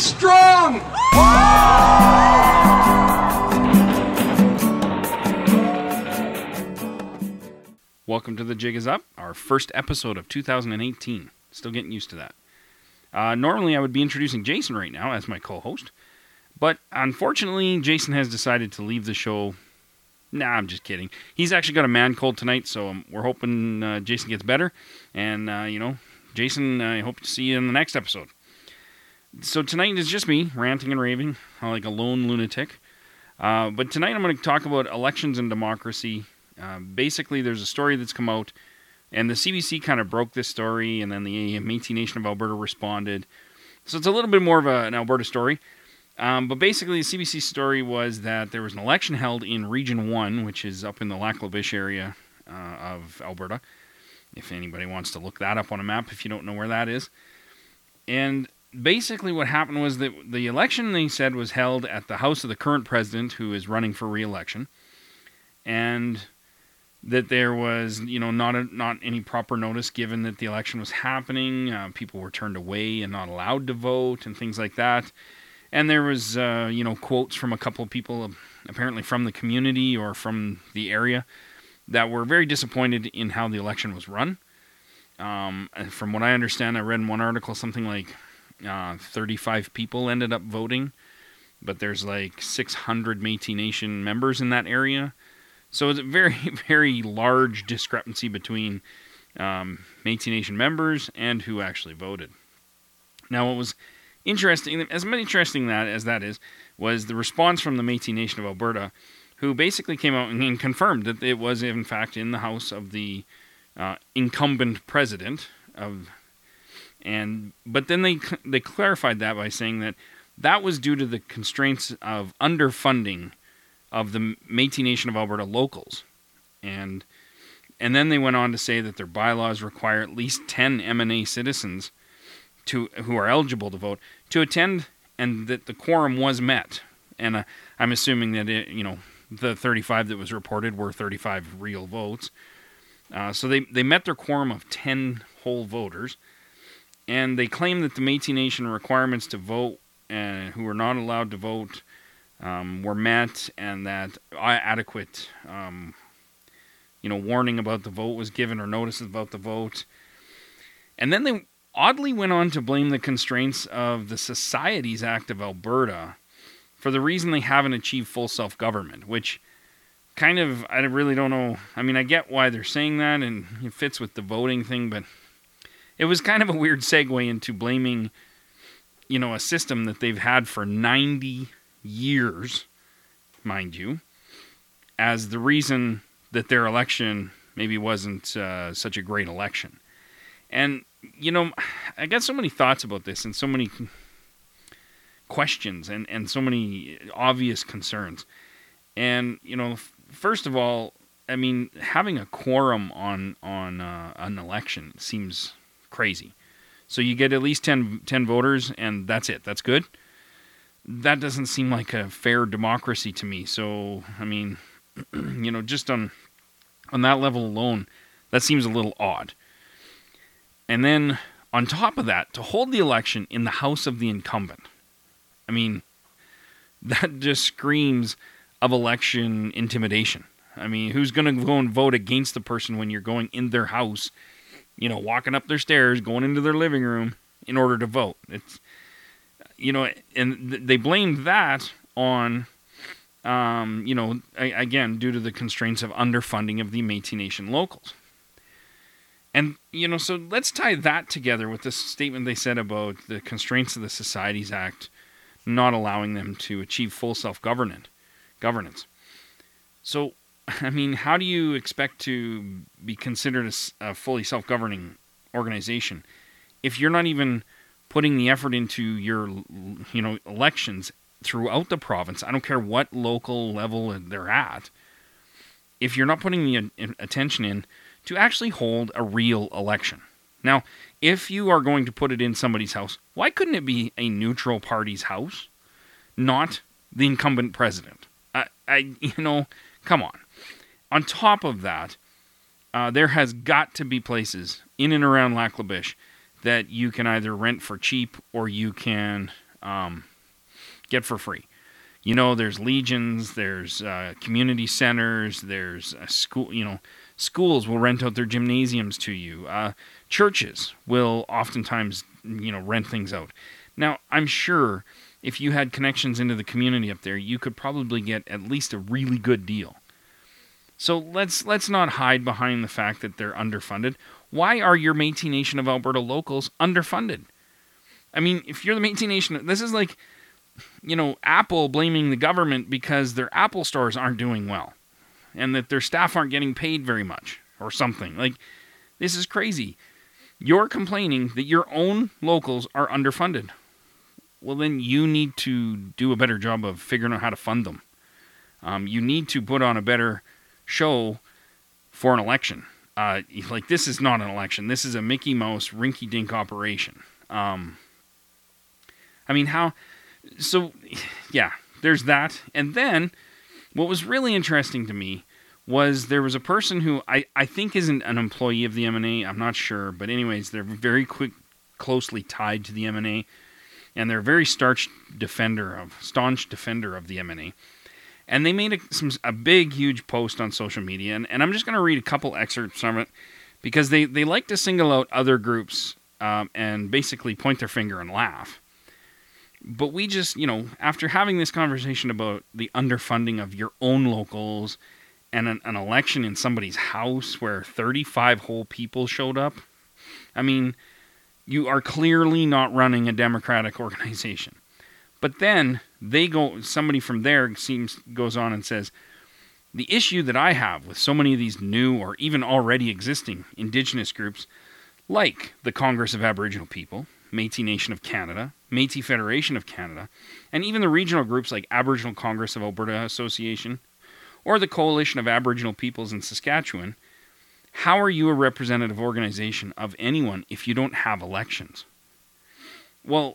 strong! Welcome to The Jig Is Up, our first episode of 2018. Still getting used to that. Normally I would be introducing Jason right now as my co-host, but unfortunately Jason has decided to leave the show. Nah, I'm just kidding. He's actually got a man cold tonight, so we're hoping Jason gets better. And, Jason, I hope to see you in the next episode. So tonight is just me, ranting and raving, like a lone lunatic. But tonight I'm going to talk about elections and democracy. Basically, there's a story that's come out, and the CBC kind of broke this story, and then the Métis Nation of Alberta responded. So it's a little bit more of an Alberta story. But basically, the CBC story was that there was an election held in Region 1, which is up in the Lac La Biche area of Alberta. If anybody wants to look that up on a map, if you don't know where that is. And basically what happened was that the election, they said, was held at the house of the current president, who is running for re-election. And that there was, not any proper notice given that the election was happening. People were turned away and not allowed to vote and things like that. And there was, quotes from a couple of people, apparently from the community or from the area, that were very disappointed in how the election was run. And from what I understand, I read in one article something like 35 people ended up voting, but there's like 600 Métis Nation members in that area. So it's a very, very large discrepancy between Métis Nation members and who actually voted. Now, what was interesting, as interesting as that is, was the response from the Métis Nation of Alberta, who basically came out and confirmed that it was, in fact, in the house of the incumbent president. But then they clarified that by saying that was due to the constraints of underfunding of the Métis Nation of Alberta locals. And then they went on to say that their bylaws require at least 10 MNA citizens who are eligible to vote to attend, and that the quorum was met. And I'm assuming that the 35 that was reported were 35 real votes. So they met their quorum of 10 whole voters, and they claim that the Métis Nation requirements to vote, who were not allowed to vote, were met, and that adequate, warning about the vote was given, or notice about the vote. And then they oddly went on to blame the constraints of the Societies Act of Alberta for the reason they haven't achieved full self-government, which kind of, I really don't know. I mean, I get why they're saying that, and it fits with the voting thing, but it was kind of a weird segue into blaming, a system that they've had for 90 years, mind you, as the reason that their election maybe wasn't such a great election. And, I got so many thoughts about this, and so many questions, and so many obvious concerns. And, first of all, I mean, having a quorum on an election seems crazy. So you get at least 10 voters, and that's it. That's good. That doesn't seem like a fair democracy to me. So, I mean, just on that level alone, that seems a little odd. And then, on top of that, to hold the election in the house of the incumbent, I mean, that just screams of election intimidation. I mean, who's going to go and vote against the person when you're going in their house, walking up their stairs, going into their living room in order to vote? It's, and they blamed that on, again, due to the constraints of underfunding of the Métis Nation locals. And, so let's tie that together with the statement they said about the constraints of the Societies Act not allowing them to achieve full self-governance. So, I mean, how do you expect to be considered a fully self-governing organization if you're not even putting the effort into your, elections throughout the province? I don't care what local level they're at. If you're not putting the attention in to actually hold a real election. Now, if you are going to put it in somebody's house, why couldn't it be a neutral party's house, not the incumbent president? Come on. On top of that, there has got to be places in and around Lac La Biche that you can either rent for cheap or you can get for free. You know, there's legions, there's community centers, there's a school. You know, schools will rent out their gymnasiums to you. Churches will oftentimes, rent things out. Now, I'm sure if you had connections into the community up there, you could probably get at least a really good deal. So let's not hide behind the fact that they're underfunded. Why are your Métis Nation of Alberta locals underfunded? I mean, if you're the Métis Nation, this is like, Apple blaming the government because their Apple stores aren't doing well and that their staff aren't getting paid very much or something. Like, this is crazy. You're complaining that your own locals are underfunded. Well, then you need to do a better job of figuring out how to fund them. You need to put on a better show for an election. This is not an election. This is a Mickey Mouse rinky-dink operation. So, yeah, there's that. And then, what was really interesting to me was there was a person who I think isn't an employee of the MNA. I'm not sure. But anyways, they're very closely tied to the MNA. And they're a very staunch defender of the MNA. And they made a big, huge post on social media. And I'm just going to read a couple excerpts from it because they like to single out other groups and basically point their finger and laugh. But we just, after having this conversation about the underfunding of your own locals and an election in somebody's house where 35 whole people showed up, I mean, you are clearly not running a democratic organization. But then somebody from there goes on and says, the issue that I have with so many of these new or even already existing Indigenous groups, like the Congress of Aboriginal People, Métis Nation of Canada, Métis Federation of Canada, and even the regional groups like Aboriginal Congress of Alberta Association, or the Coalition of Aboriginal Peoples in Saskatchewan, how are you a representative organization of anyone if you don't have elections? Well,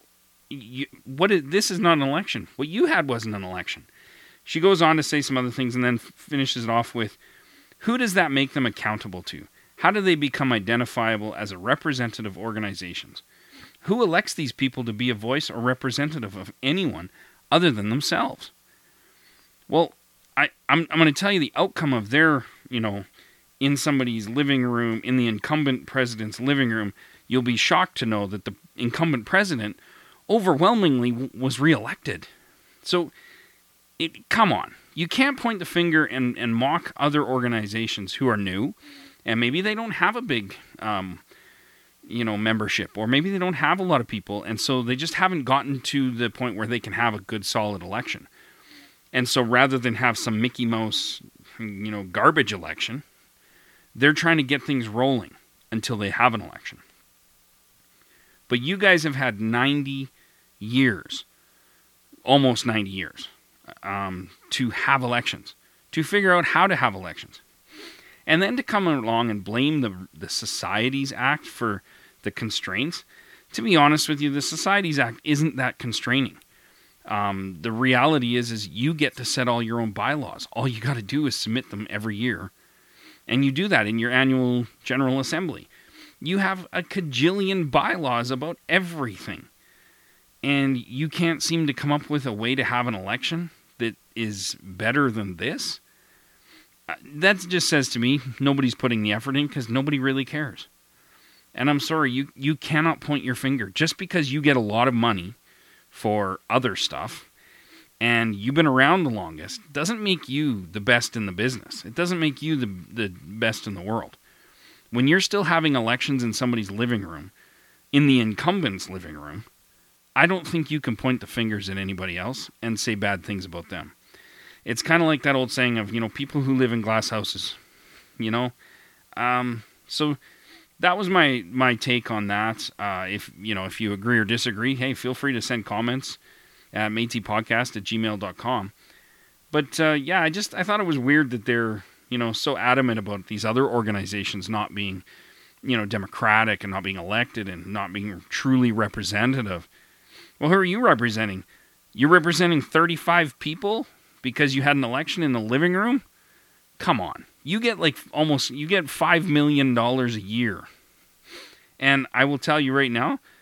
this is not an election. What you had wasn't an election. She goes on to say some other things and then finishes it off with, who does that make them accountable to? How do they become identifiable as a representative organizations? Who elects these people to be a voice or representative of anyone other than themselves? Well, I'm going to tell you the outcome of their, in somebody's living room, in the incumbent president's living room, you'll be shocked to know that the incumbent president overwhelmingly was reelected. So, come on. You can't point the finger and mock other organizations who are new, and maybe they don't have a big, membership, or maybe they don't have a lot of people, and so they just haven't gotten to the point where they can have a good, solid election. And so rather than have some Mickey Mouse, garbage election, they're trying to get things rolling until they have an election. But you guys have had 90 years, almost 90 years, to have elections, to figure out how to have elections. And then to come along and blame the Societies Act for the constraints. To be honest with you, the Societies Act isn't that constraining. The reality is you get to set all your own bylaws. All you got to do is submit them every year. And you do that in your annual General Assembly. You have a cajillion bylaws about everything. And you can't seem to come up with a way to have an election that is better than this? That just says to me, nobody's putting the effort in because nobody really cares. And I'm sorry, you cannot point your finger. Just because you get a lot of money for other stuff and you've been around the longest doesn't make you the best in the business. It doesn't make you the best in the world. When you're still having elections in somebody's living room, in the incumbent's living room, I don't think you can point the fingers at anybody else and say bad things about them. It's kind of like that old saying of, people who live in glass houses, So that was my take on that. If you agree or disagree, hey, feel free to send comments at métispodcast@gmail.com. But I thought it was weird that they're, so adamant about these other organizations not being, democratic and not being elected and not being truly representative. Well, who are you representing? You're representing 35 people because you had an election in the living room? Come on. You get $5 million a year. And I will tell you right now,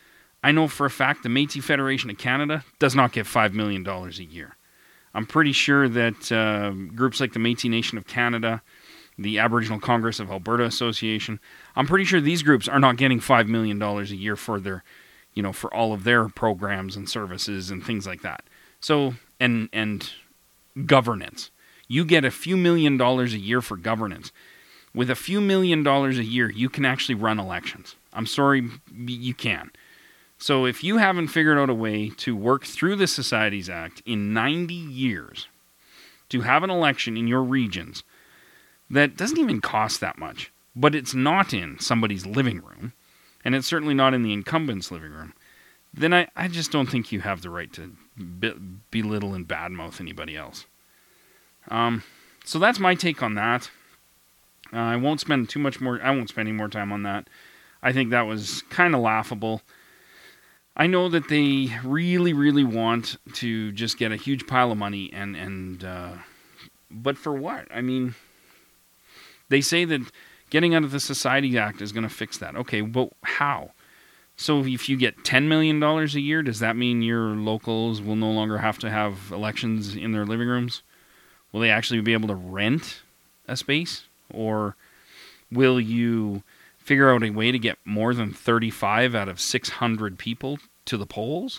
I know for a fact the Métis Federation of Canada does not get $5 million a year. I'm pretty sure that groups like the Métis Nation of Canada, the Aboriginal Congress of Alberta Association, I'm pretty sure these groups are not getting $5 million a year for their, for all of their programs and services and things like that. So, and governance. You get a few $1,000,000 a year for governance. With a few $1,000,000 a year, you can actually run elections. I'm sorry, you can. So if you haven't figured out a way to work through the Societies Act in 90 years to have an election in your regions that doesn't even cost that much, but it's not in somebody's living room, and it's certainly not in the incumbent's living room, then I just don't think you have the right to belittle and badmouth anybody else. So that's my take on that. I won't spend any more time on that. I think that was kind of laughable. I know that they really, really want to just get a huge pile of money, but for what? I mean, they say that getting out of the Society Act is going to fix that. Okay, but how? So if you get $10 million a year, does that mean your locals will no longer have to have elections in their living rooms? Will they actually be able to rent a space? Or will you figure out a way to get more than 35 out of 600 people to the polls?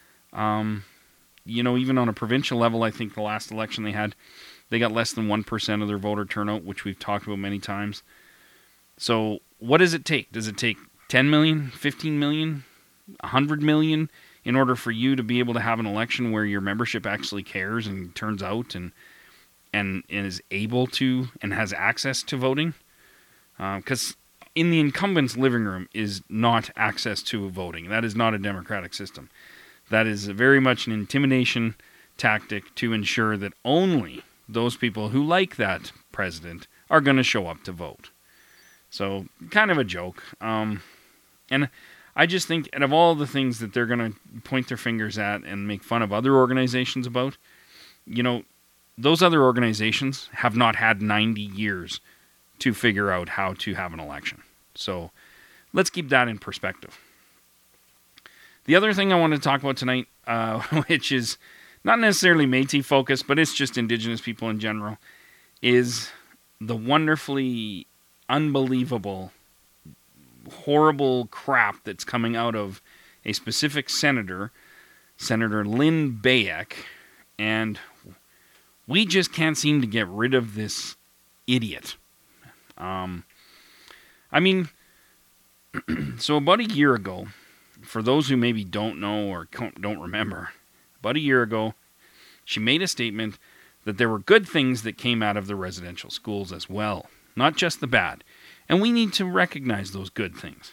Even on a provincial level, I think the last election they got less than 1% of their voter turnout, which we've talked about many times. So what does it take? Does it take 10 million, 15 million, 100 million in order for you to be able to have an election where your membership actually cares and turns out and is able to and has access to voting? Because in the incumbent's living room is not access to voting. That is not a democratic system. That is very much an intimidation tactic to ensure that only those people who like that president are going to show up to vote. So, kind of a joke. And I just think, out of all the things that they're going to point their fingers at and make fun of other organizations about, those other organizations have not had 90 years to figure out how to have an election. So let's keep that in perspective. The other thing I want to talk about tonight, which is not necessarily Métis focused, but it's just Indigenous people in general, is the wonderfully unbelievable, horrible crap that's coming out of a specific senator, Senator Lynn Bayek, and we just can't seem to get rid of this idiot. So about a year ago, for those who maybe don't know or don't remember, about a year ago, she made a statement that there were good things that came out of the residential schools as well, not just the bad. And we need to recognize those good things.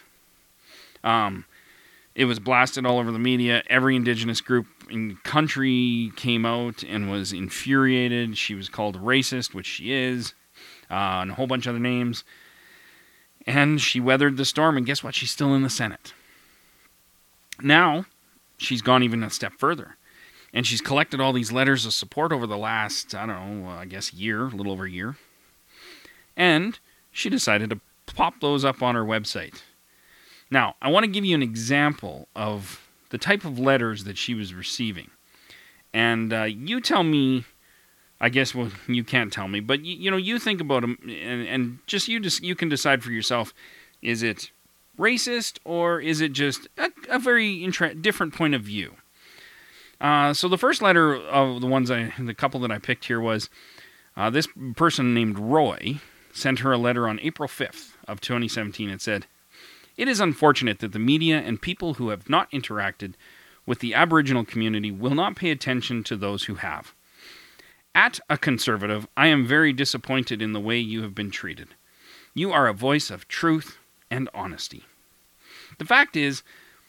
It was blasted all over the media. Every Indigenous group in the country came out and was infuriated. She was called a racist, which she is, and a whole bunch of other names. And she weathered the storm, and guess what? She's still in the Senate. Now, she's gone even a step further. And she's collected all these letters of support over the last, year, a little over a year. And she decided to pop those up on her website. Now, I want to give you an example of the type of letters that she was receiving. And you tell me, you can't tell me, but you think about them, and you can decide for yourself, is it racist or is it just a very different point of view? So the first letter of the couple that I picked here was this person named Roy sent her a letter on April 5th of 2017. It said, "It is unfortunate that the media and people who have not interacted with the Aboriginal community will not pay attention to those who have. At A Conservative, I am very disappointed in the way you have been treated. You are a voice of truth and honesty. The fact is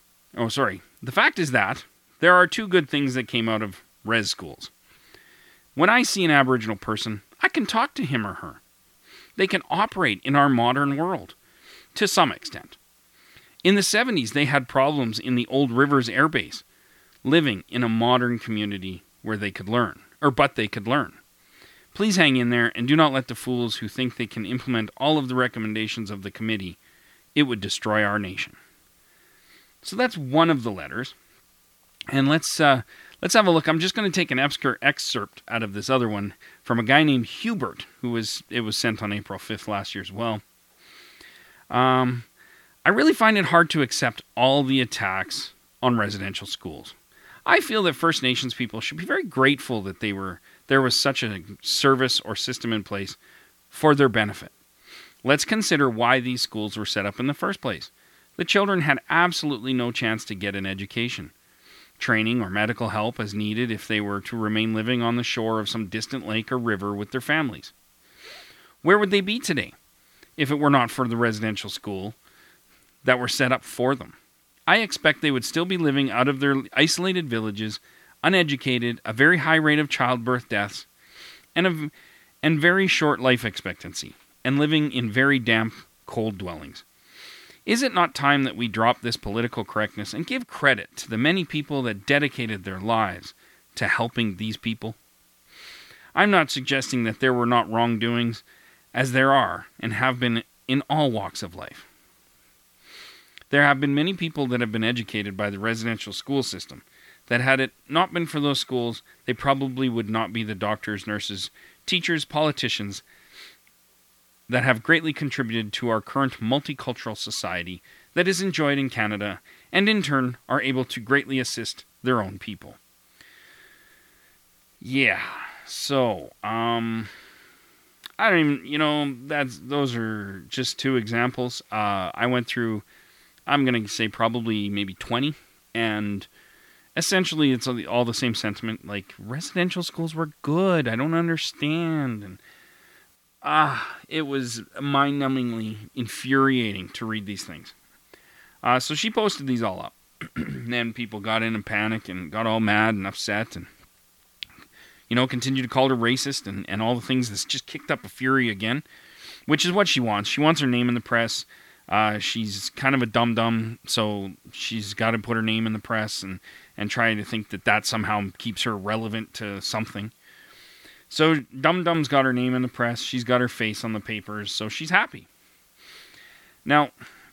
that there are two good things that came out of res schools. When I see an Aboriginal person, I can talk to him or her. They can operate in our modern world, to some extent. In the 70s, they had problems in the Old Rivers Air Base, living in a modern community where they could learn. Please hang in there and do not let the fools who think they can implement all of the recommendations of the committee. It would destroy our nation." So that's one of the letters. And let's have a look. I'm just going to take an excerpt out of this other one from a guy named Hubert, it was sent on April 5th last year as well. I really find it hard to accept all the attacks on residential schools. I feel that First Nations people should be very grateful that there was such a service or system in place for their benefit. Let's consider why these schools were set up in the first place. The children had absolutely no chance to get an education, training, or medical help as needed if they were to remain living on the shore of some distant lake or river with their families. Where would they be today if it were not for the residential school that were set up for them? I expect they would still be living out of their isolated villages, uneducated, a very high rate of childbirth deaths, and very short life expectancy, and living in very damp, cold dwellings. Is it not time that we drop this political correctness and give credit to the many people that dedicated their lives to helping these people? I'm not suggesting that there were not wrongdoings, as there are and have been in all walks of life. There have been many people that have been educated by the residential school system that had it not been for those schools, they probably would not be the doctors, nurses, teachers, politicians that have greatly contributed to our current multicultural society that is enjoyed in Canada and in turn are able to greatly assist their own people. Yeah, so, I don't even, those are just two examples. I went through, I'm going to say probably maybe 20, and essentially it's all the same sentiment, like residential schools were good, I don't understand, and it was mind-numbingly infuriating to read these things. So she posted these all up, and then people got in a panic and got all mad and upset, and continued to call her racist and all the things that's just kicked up a fury again, which is what she wants. She wants her name in the press. She's kind of a dum-dum, so she's got to put her name in the press and try to think that somehow keeps her relevant to something. So Dum-Dum's got her name in the press. She's got her face on the papers, so she's happy. Now,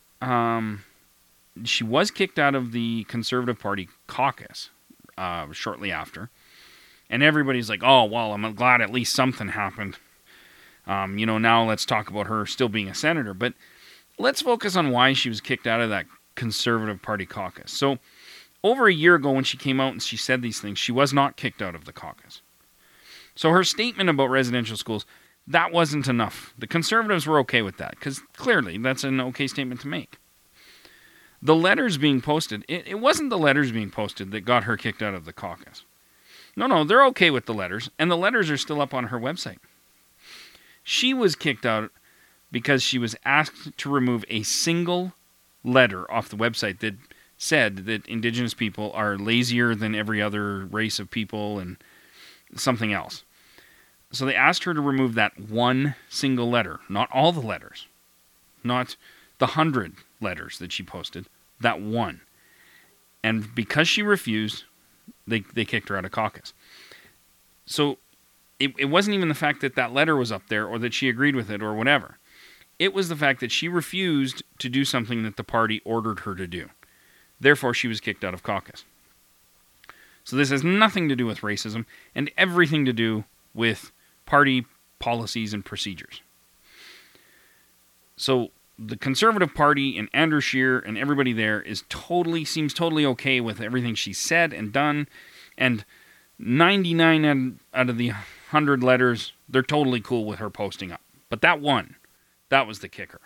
she was kicked out of the Conservative Party caucus shortly after. And everybody's like, oh, well, I'm glad at least something happened. Now let's talk about her still being a senator. But let's focus on why she was kicked out of that Conservative Party caucus. So over a year ago when she came out and she said these things, she was not kicked out of the caucus. So her statement about residential schools, that wasn't enough. The Conservatives were okay with that, because clearly that's an okay statement to make. The letters being posted, it wasn't the letters being posted that got her kicked out of the caucus. No, they're okay with the letters, and the letters are still up on her website. She was kicked out because she was asked to remove a single letter off the website that said that Indigenous people are lazier than every other race of people and something else. So they asked her to remove that one single letter, not all the letters, not the 100 letters that she posted, that one. And because she refused, they kicked her out of caucus. So it wasn't even the fact that letter was up there or that she agreed with it or whatever. It was the fact that she refused to do something that the party ordered her to do. Therefore, she was kicked out of caucus. So this has nothing to do with racism and everything to do with party policies and procedures. So the Conservative Party and Andrew Scheer and everybody there seems totally okay with everything she said and done, and 99 out of the 100 letters, they're totally cool with her posting up. But that one, that was the kicker.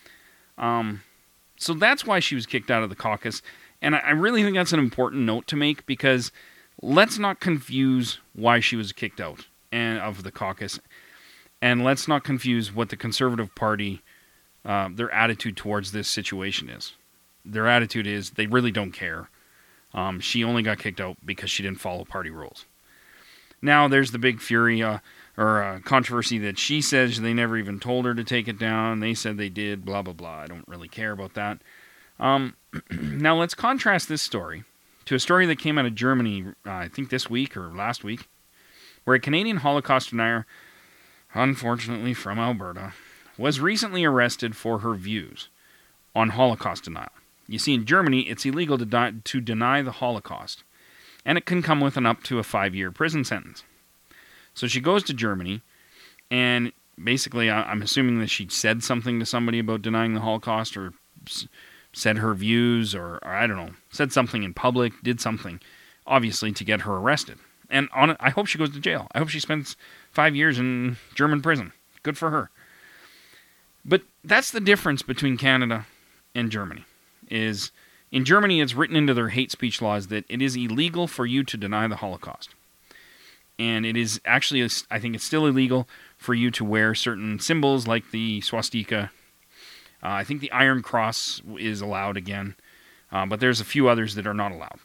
So that's why she was kicked out of the caucus, and I really think that's an important note to make, because let's not confuse why she was kicked out of the caucus, and let's not confuse what the Conservative Party, their attitude towards this situation is. Their attitude is they really don't care. She only got kicked out because she didn't follow party rules. Now there's the big fury or controversy that she says they never even told her to take it down. They said they did, blah, blah, blah. I don't really care about that. Now let's contrast this story to a story that came out of Germany, I think this week or last week, where a Canadian Holocaust denier, unfortunately from Alberta, was recently arrested for her views on Holocaust denial. You see, in Germany, it's illegal to deny the Holocaust, and it can come with an up to a 5-year prison sentence. So she goes to Germany, and basically, I'm assuming that she said something to somebody about denying the Holocaust, or said her views, or I don't know, said something in public, did something, obviously, to get her arrested. And I hope she goes to jail. I hope she spends 5 years in German prison. Good for her. But that's the difference between Canada and Germany. Is in Germany, it's written into their hate speech laws that it is illegal for you to deny the Holocaust. And it is actually, I think it's still illegal for you to wear certain symbols like the swastika. I think the Iron Cross is allowed again. But there's a few others that are not allowed.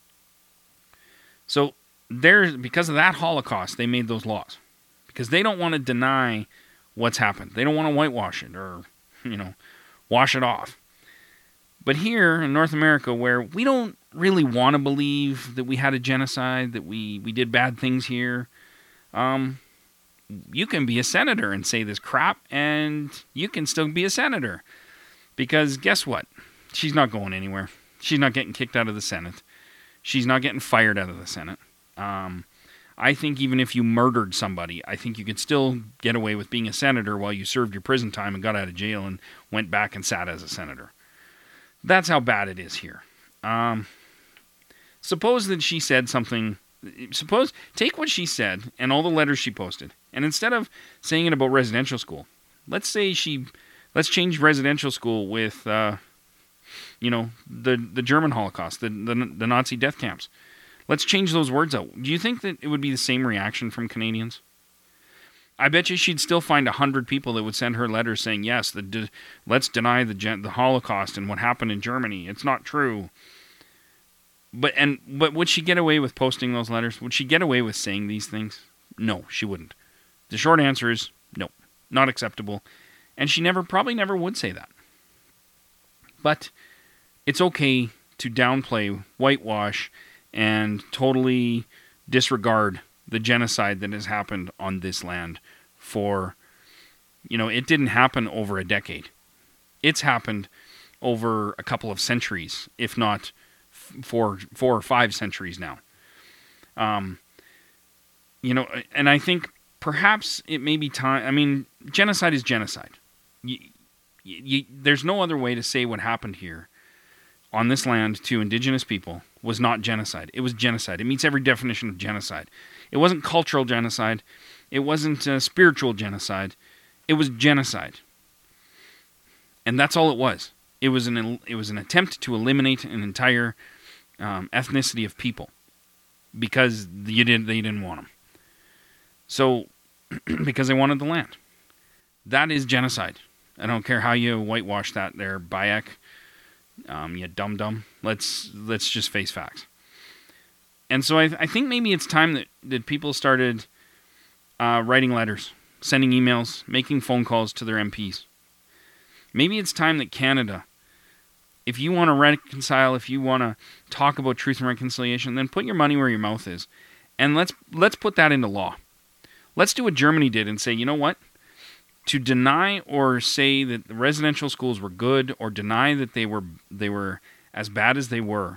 So because of that Holocaust, they made those laws. Because they don't want to deny what's happened. They don't want to whitewash it or, wash it off. But here in North America, where we don't really want to believe that we had a genocide, that we did bad things here, you can be a senator and say this crap, and you can still be a senator. Because guess what? She's not going anywhere. She's not getting kicked out of the Senate. She's not getting fired out of the Senate. I think even if you murdered somebody, I think you could still get away with being a senator while you served your prison time and got out of jail and went back and sat as a senator. That's how bad it is here. Suppose that she said something. Take what she said and all the letters she posted, and instead of saying it about residential school, let's change residential school with, the German Holocaust, the Nazi death camps. Let's change those words out. Do you think that it would be the same reaction from Canadians? I bet you she'd still find 100 people that would send her letters saying, yes, let's deny the Holocaust and what happened in Germany. It's not true. But would she get away with posting those letters? Would she get away with saying these things? No, she wouldn't. The short answer is no, not acceptable. And she probably never would say that. But it's okay to downplay, whitewash, and totally disregard the genocide that has happened on this land for, it didn't happen over a decade. It's happened over a couple of centuries, if not 4 or 5 centuries now. And I think perhaps it may be time. Genocide is genocide. There's no other way to say what happened here on this land to indigenous people was not genocide. It was genocide. It meets every definition of genocide. It wasn't cultural genocide. It wasn't spiritual genocide. It was genocide. And that's all it was. It was an attempt to eliminate an entire ethnicity of people because they didn't want them. So, because they wanted the land. That is genocide. I don't care how you whitewash that there, Bayek. You dum-dum. Let's just face facts. And so I think maybe it's time that people started writing letters, sending emails, making phone calls to their MPs. Maybe it's time that Canada, if you want to reconcile, if you want to talk about truth and reconciliation, then put your money where your mouth is. And let's put that into law. Let's do what Germany did and say, you know what? To deny or say that the residential schools were good or deny that they were as bad as they were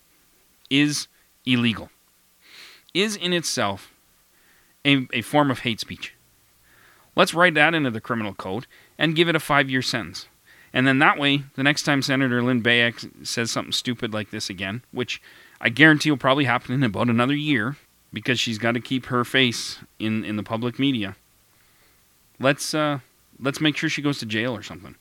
is illegal. Is in itself a form of hate speech. Let's write that into the criminal code and give it a 5-year sentence. And then that way, the next time Senator Lynn Bayek says something stupid like this again, which I guarantee will probably happen in about another year because she's got to keep her face in the public media. Let's make sure she goes to jail or something.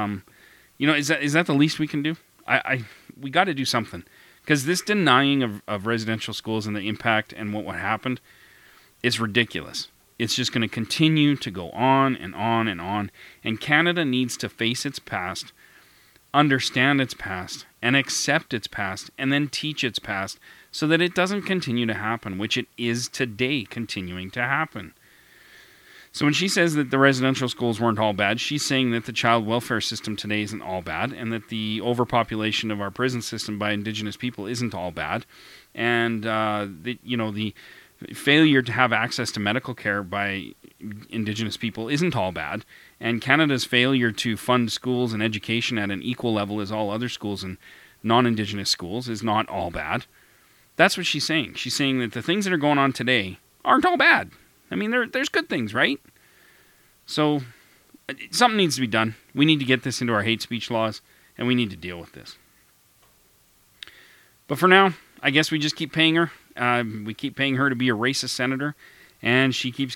Is that the least we can do? We got to do something because this denying of residential schools and the impact and what happened is ridiculous. It's just going to continue to go on and on and on. And Canada needs to face its past, understand its past, and accept its past, and then teach its past so that it doesn't continue to happen, which it is today continuing to happen. So when she says that the residential schools weren't all bad, she's saying that the child welfare system today isn't all bad, and that the overpopulation of our prison system by Indigenous people isn't all bad, and the failure to have access to medical care by Indigenous people isn't all bad, and Canada's failure to fund schools and education at an equal level as all other schools and non-Indigenous schools is not all bad. That's what she's saying. She's saying that the things that are going on today aren't all bad. I mean, there's good things, right? So something needs to be done. We need to get this into our hate speech laws, and we need to deal with this. But for now, I guess we just keep paying her. We keep paying her to be a racist senator, and she keeps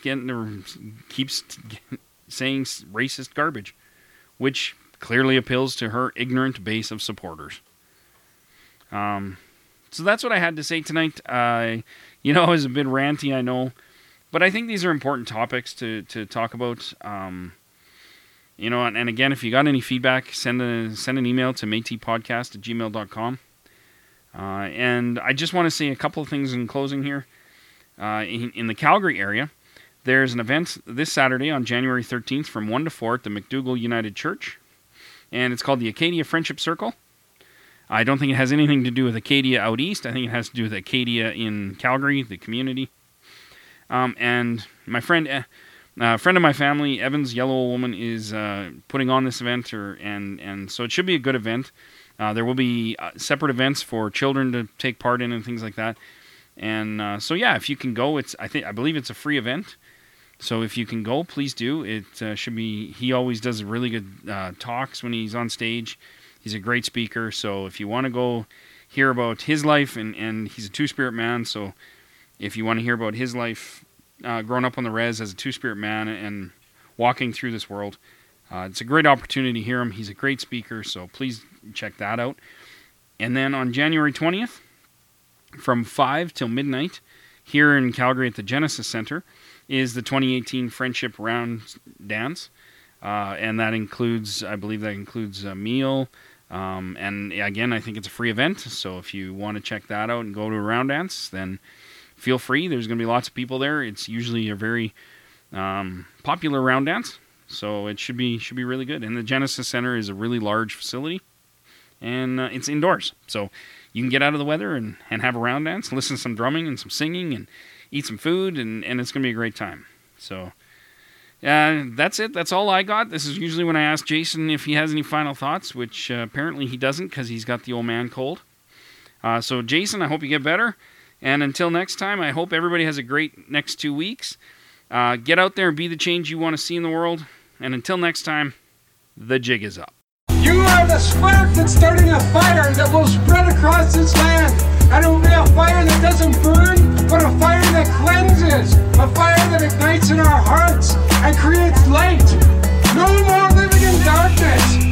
saying racist garbage, which clearly appeals to her ignorant base of supporters. So that's what I had to say tonight. It was a bit ranty, I know, but I think these are important topics to talk about. And again, if you got any feedback, send an email to meitipodcast@gmail.com. And I just want to say a couple of things in closing here. In the Calgary area, there's an event this Saturday on January 13th from 1 to 4 at the McDougall United Church, and it's called the Acadia Friendship Circle. I don't think it has anything to do with Acadia out east. I think it has to do with Acadia in Calgary, the community. And my friend, a friend of my family, Evan's Yellow Woman, is putting on this event, and so it should be a good event. There will be separate events for children to take part in and things like that. And so yeah, if you can go, I believe it's a free event. So if you can go, please do. It should be. He always does really good talks when he's on stage. He's a great speaker. So if you want to go hear about his life, and he's a Two-Spirit man. So if you want to hear about his life, growing up on the res as a Two-Spirit man and walking through this world, it's a great opportunity to hear him. He's a great speaker. So please check that out. And then on January 20th, from 5 till midnight, here in Calgary at the Genesis Center, is the 2018 Friendship Round Dance. And that includes, I believe that includes a meal. And again, I think it's a free event. So if you want to check that out and go to a round dance, then feel free. There's going to be lots of people there. It's usually a very popular round dance. So it should be really good. And the Genesis Center is a really large facility. And it's indoors. So you can get out of the weather and have a round dance, listen to some drumming and some singing, and eat some food, and it's going to be a great time. So that's it. That's all I got. This is usually when I ask Jason if he has any final thoughts, which apparently he doesn't because he's got the old man cold. So Jason, I hope you get better. And until next time, I hope everybody has a great next 2 weeks. Get out there and be the change you want to see in the world. And until next time, the jig is up. You are the spark that's starting a fire that will spread across this land. And it will be a fire that doesn't burn, but a fire that cleanses. A fire that ignites in our hearts and creates light. No more living in darkness.